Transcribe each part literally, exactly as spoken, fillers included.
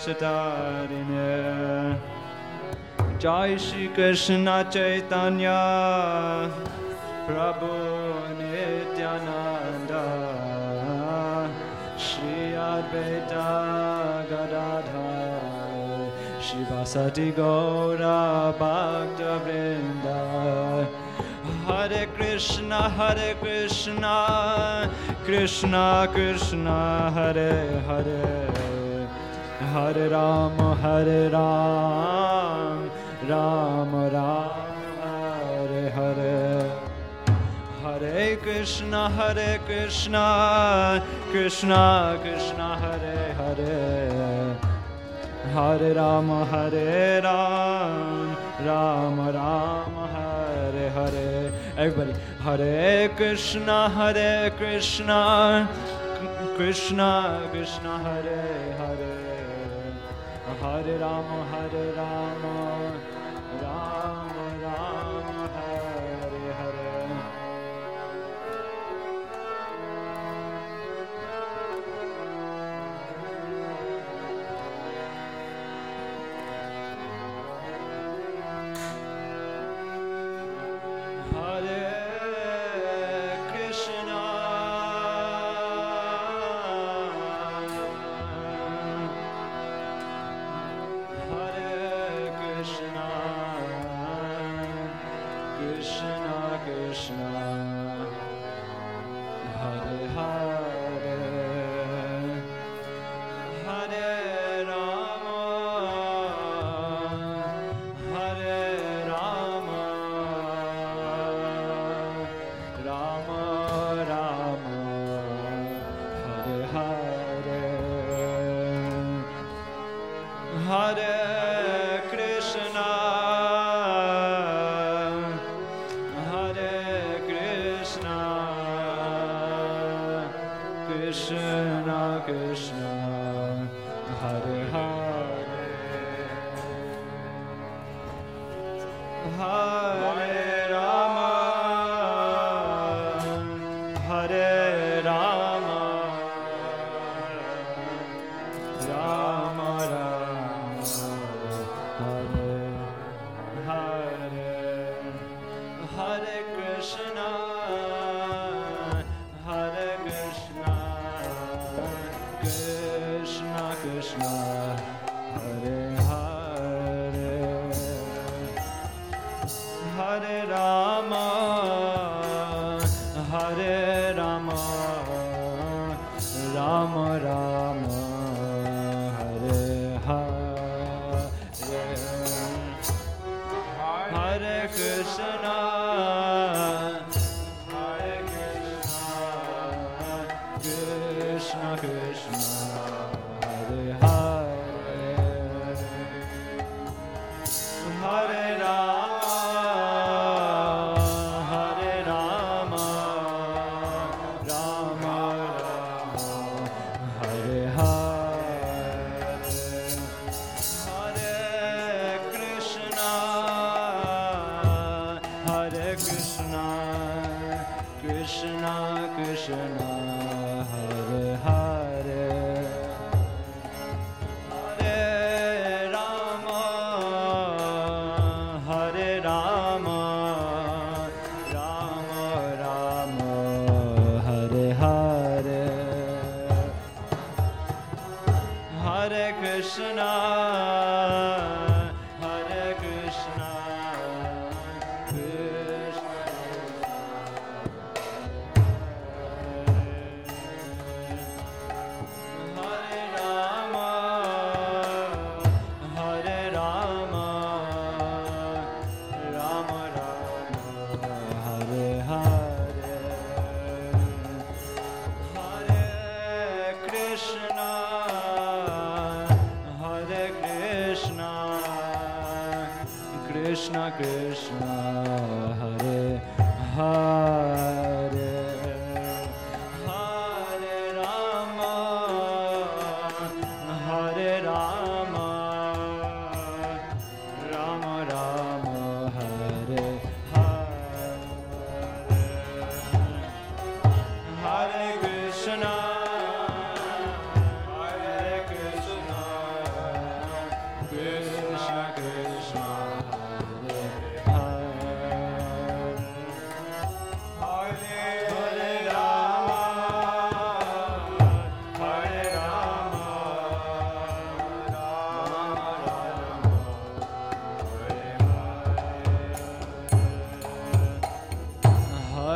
Veshatarine Jai Shri Krishna Chaitanya Prabhu Nityananda Shri Advaita Gadadhar Shivasati Gaura Bhakta Vrinda Hare Krishna Hare Krishna Krishna Krishna Hare Hare Hare Rama Hare Rama Rama Rama Hare Hare Hare Krishna Hare Krishna Krishna Krishna Hare Hare Hare Rama Hare Rama Rama Rama Hare Hare. Everybody, Hare Krishna Hare Krishna Krishna Krishna Hare Hare Hare Rama Hare Rama Rama Rama Hare Hare.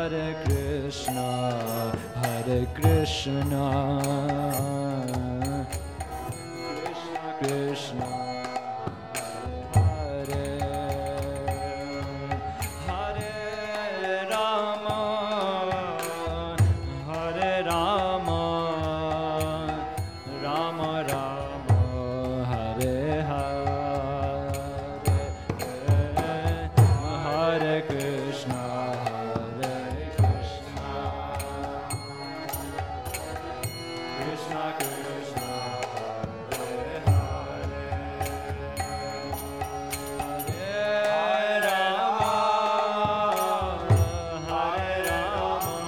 Hare Krishna, Hare Krishna, Krishna Krishna, Hare Hare, Hare Rama, Hare Rama, Rama Rama, Hare Hare, Hare Krishna, Hare Krishna, Krishna Krishna, Hare Hare, Hare Rama, Hare Rama,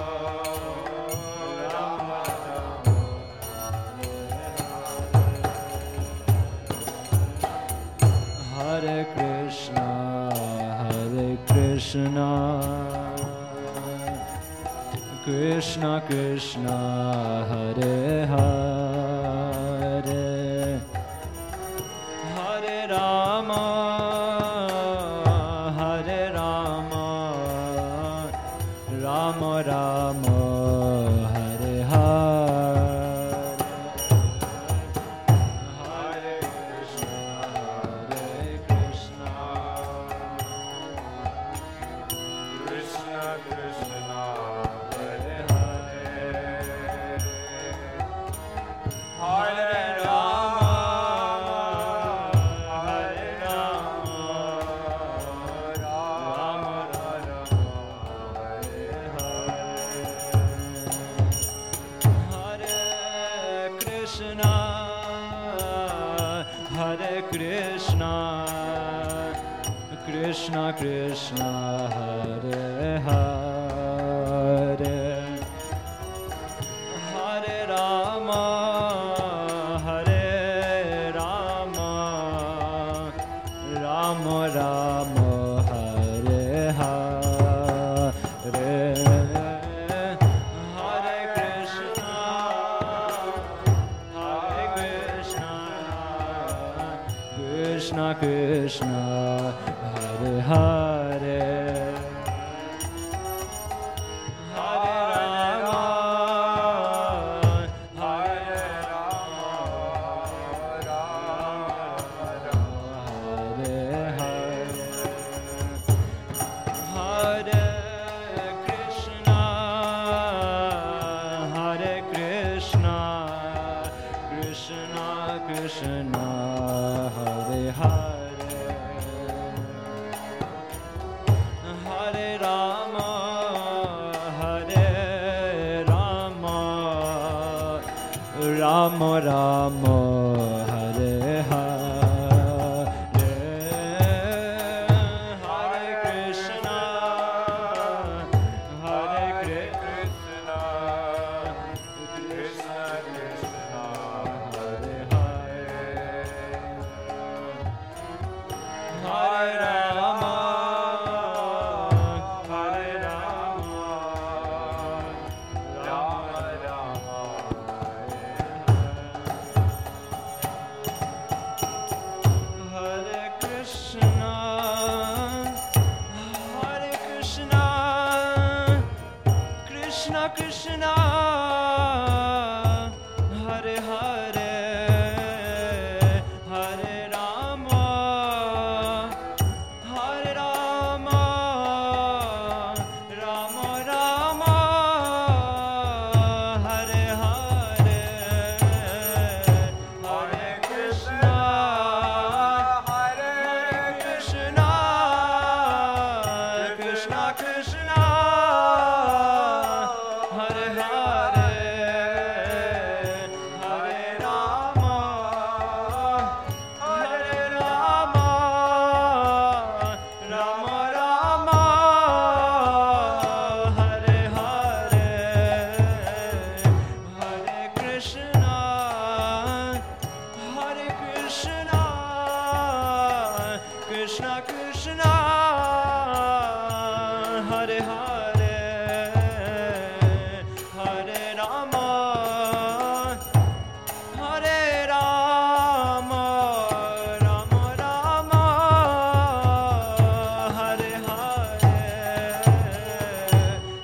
Rama Rama, Hare Krishna, Hare Krishna, Krishna Krishna, Hare Hare, Hare Rama, Hare Rama, Rama Rama, Hare Hare, Hare Krishna, Hare Krishna, Krishna Krishna, Hare Hare, Hare Rama, Hare Rama, Rama Rama, Hare Hare, Hare Krishna, Hare Krishna, Krishna Krishna, Hare Hare, Hare Rama, Hare Rama, Rama Rama, Hare Hare, Hare Krishna, Hare Krishna, Krishna Krishna, Hare Hare, Hare Rama, Hare Rama, Rama Rama, Hare Hare, Hare Krishna, Hare Krishna, Krishna Krishna, Hare Hare, Hare Rama, Hare Rama, Rama Rama, Hare Hare, Hare Krishna, Hare Krishna, Krishna Krishna, Hare Hare, Hare Rama, Hare Rama, Rama Rama, Hare Krishna, Hare Krishna, Krishna Krishna, Hare Hare, Hare Rama, Hare Rama, Rama Rama, Hare Hare, Hare Krishna, Hare Krishna, Krishna Krishna, Hare Hare, Hare Rama, Hare Rama, Rama Rama, Hare Hare, Hare Krishna, Hare Krishna, Krishna Krishna, Hare Hare, Hare Rama, Hare Rama, Rama Rama, Hare Hare,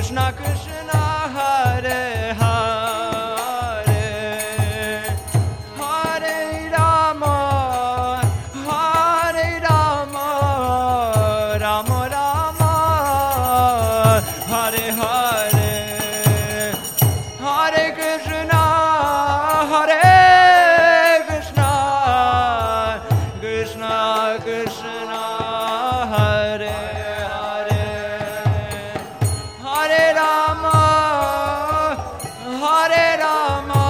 Krishna Krishna Hare Hare Hare Rama Hare Rama Rama Rama Hare Hare Hare Krishna Hare Krishna Krishna Krishna Hare Hare Hare Rama Hare Rama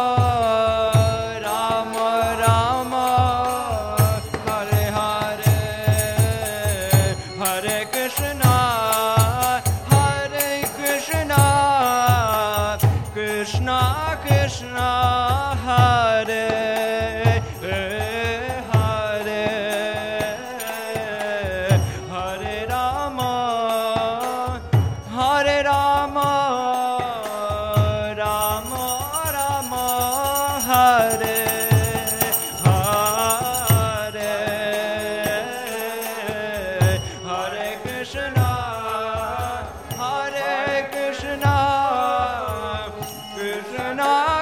Rama Rama Hare Hare Hare Krishna Hare Krishna Krishna Krishna Hare Hare Hare Rama Hare Rama Rama Rama Hare Hare Hare Krishna Hare Krishna Krishna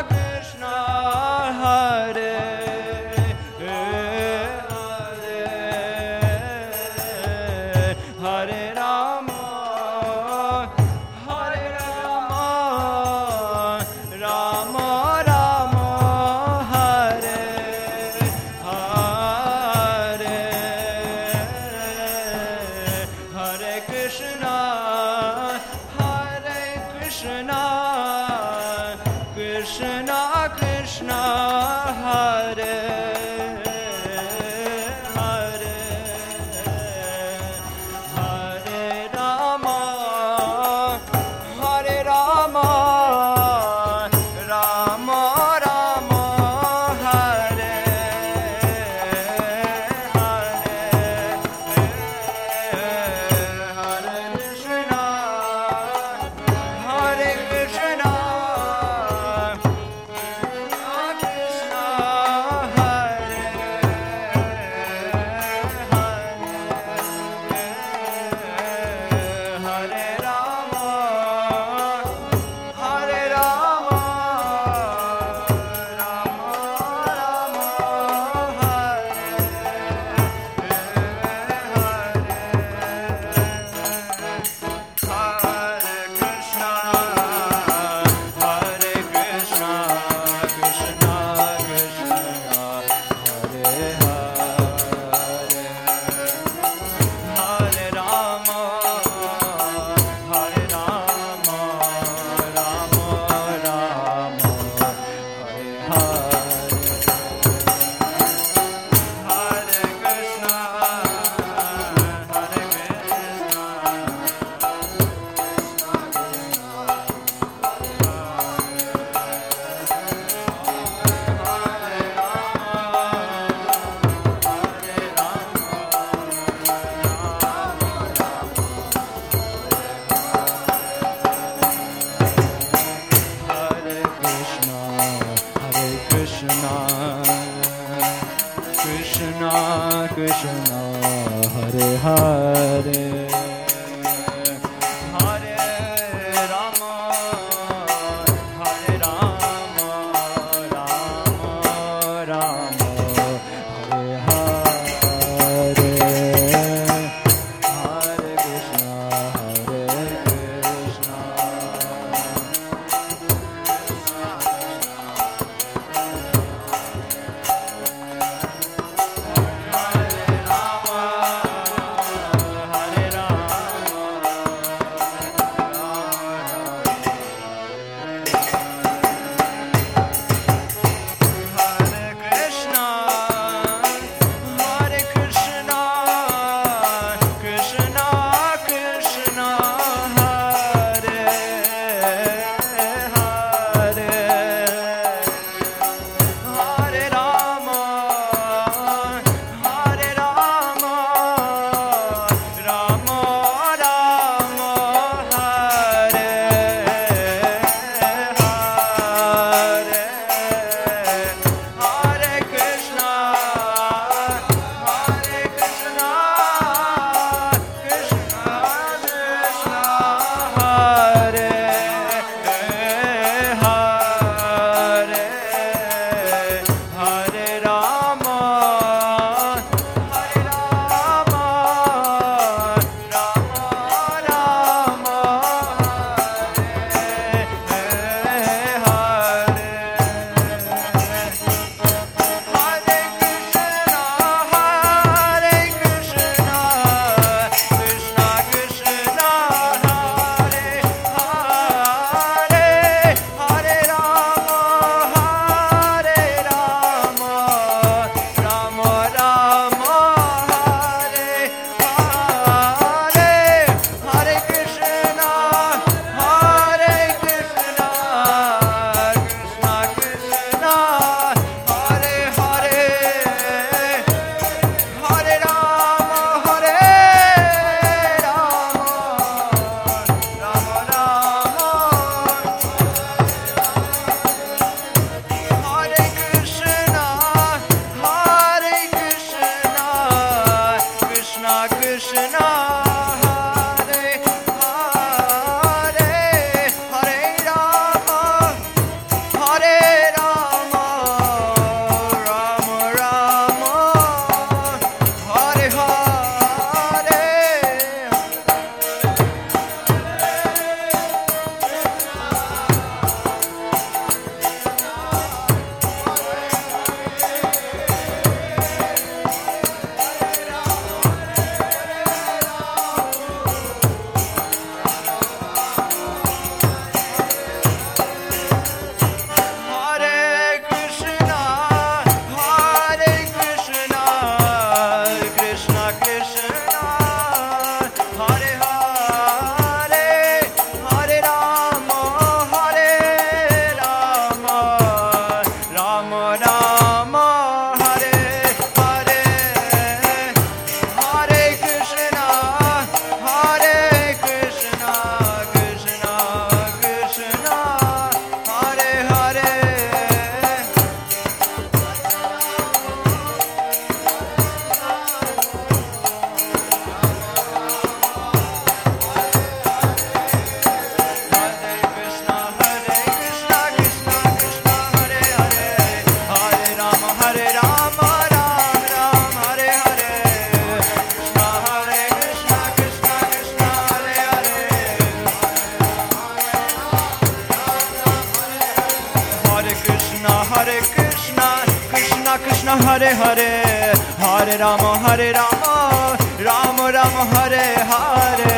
Hare Krishna, Krishna Krishna Hare Hare, Hare Rama, Hare Rama, Rama Rama Hare Hare.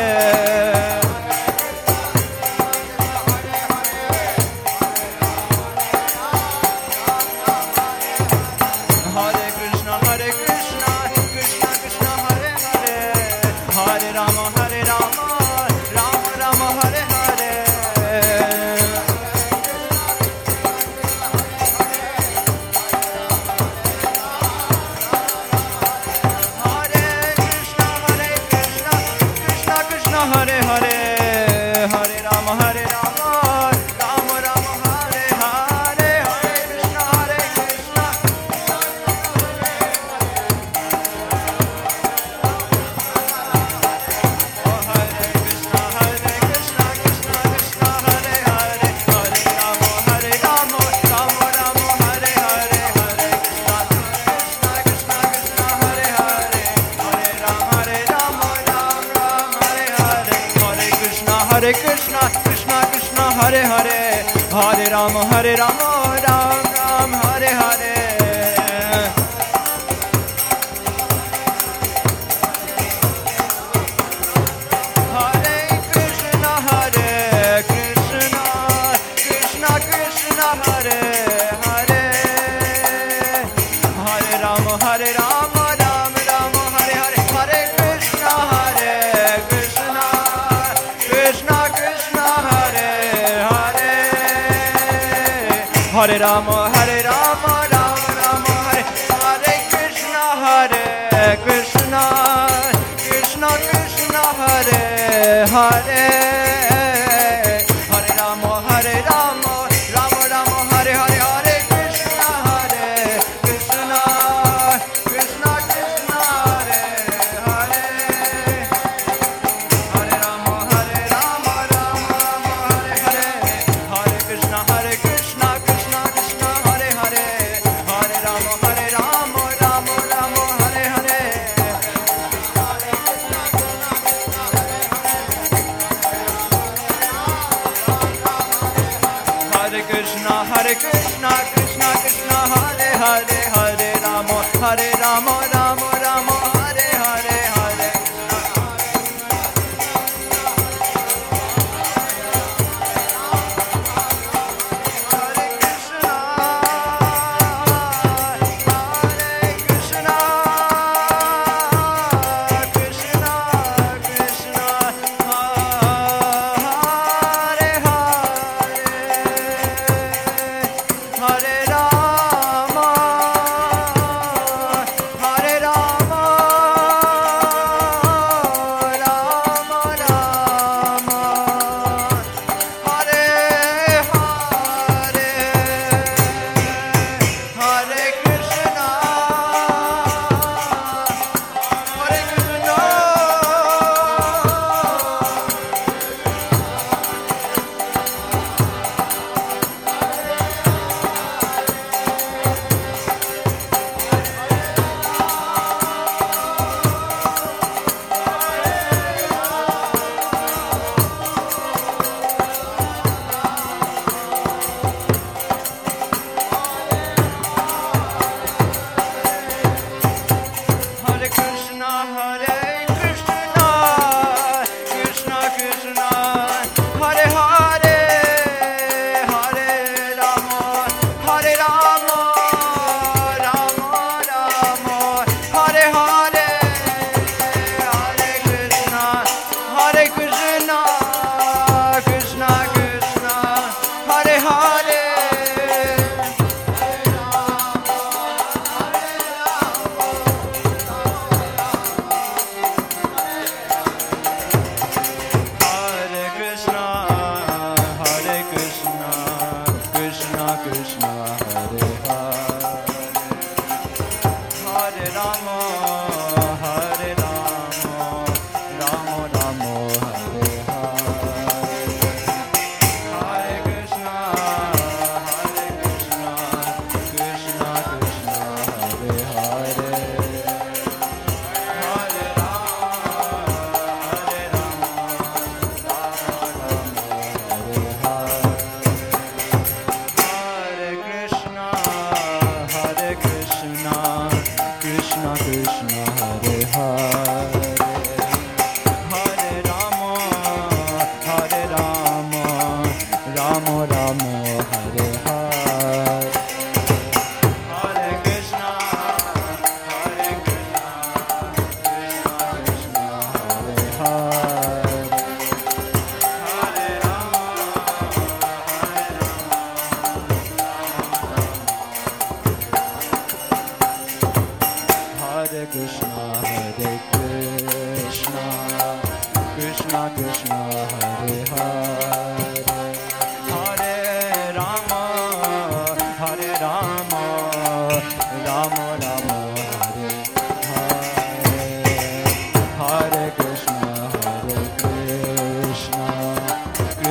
Hare Krishna, Hare Krishna, Krishna Krishna Hare Hare, Hare Rama, Hare Rama, Rama Rama Hare Hare. Hare Krishna, Hare Krishna, Krishna Krishna Hare Hare, Hare Rama, Hare Rama, Rama Rama Hare Hare. Hare Krishna, Hare Krishna. Hare Krishna, Krishna Krishna Hare Hare, Hare Rama, Hare Rama, Ram Ram Hare Hare. Hare Krishna, Hare Krishna, Krishna Krishna Hare Hare, Hare Rama, Hare Rama, Ram Ram Hare Hare. Hare Krishna, Hare Krishna, Krishna Krishna Hare Hare, Hare Rama, Hare Rama, Rama Rama Hare Hare. Krishna, Hare Krishna, Krishna Krishna Hare Hare, Hare Rama, Hare Rama, Rama Rama Hare Hare. Hare Krishna, Hare Krishna, Krishna Krishna Hare Hare, Hare Rama, Hare Rama, Rama Rama Hare Hare. Hare Krishna, Hare Krishna, Krishna Krishna Hare Hare, Hare Rama, Hare Rama, Rama Rama Hare Hare. Hare Krishna, Hare Krishna, Krishna Krishna Hare Hare, Hare Rama, Hare Rama, Rama Rama Hare Hare. Hare Hare Krishna, Hare Krishna, Krishna Krishna Hare Hare, Hare Rama, Hare Rama,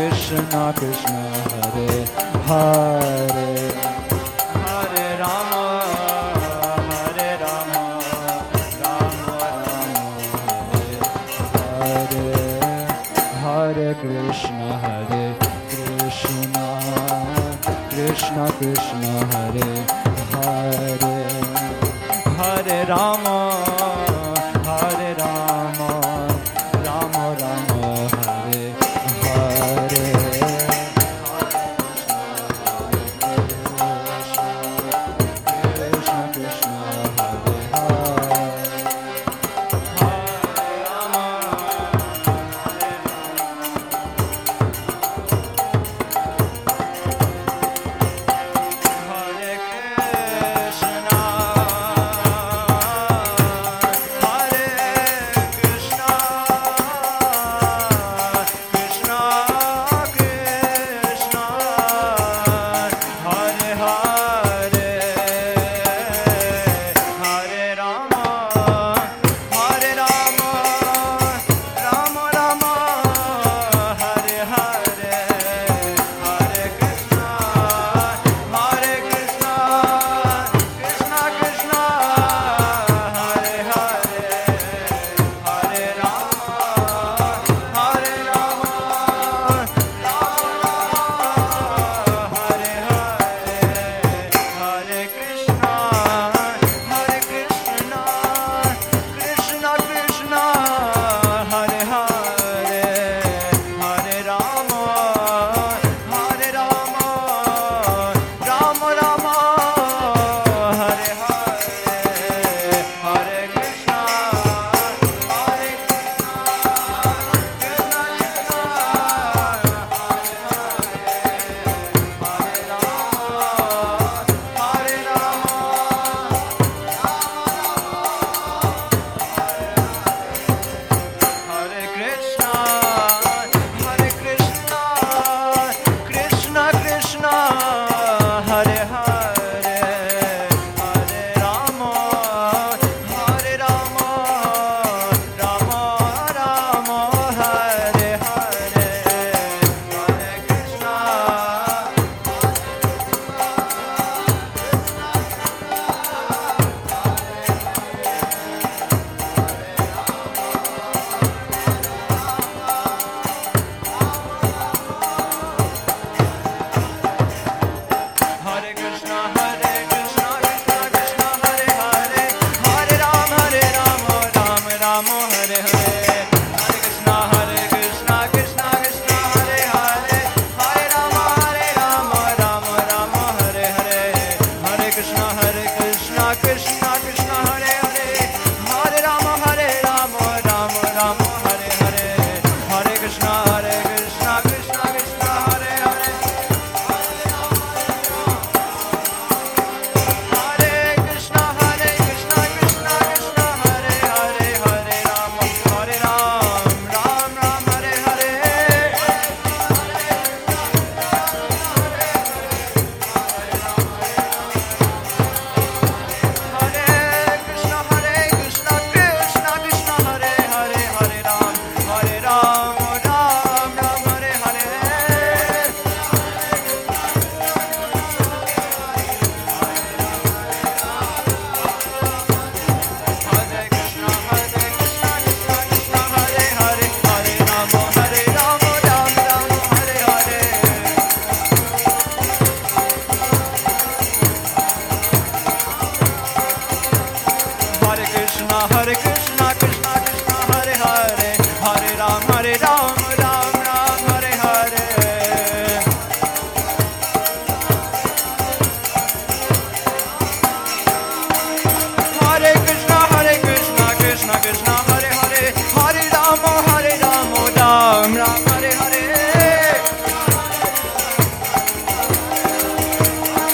Krishna Krishna Hare Hare Hare Rama Hare Rama Rama Rama Hare Hare Krishna Hare Krishna Krishna Krishna Hare Hare Hare Rama Hare Rama Rama Rama Hare Hare Krishna Krishna Hare Hare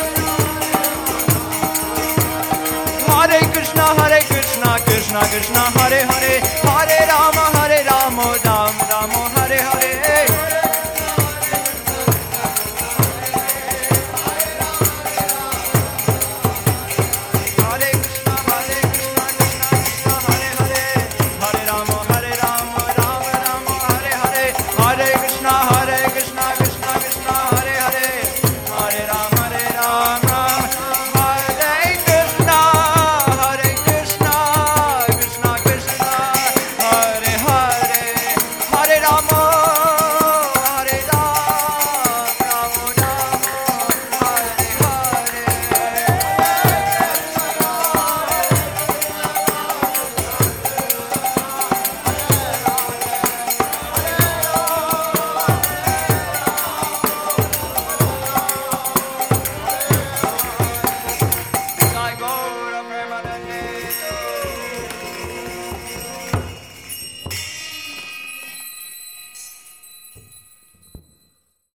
Krishna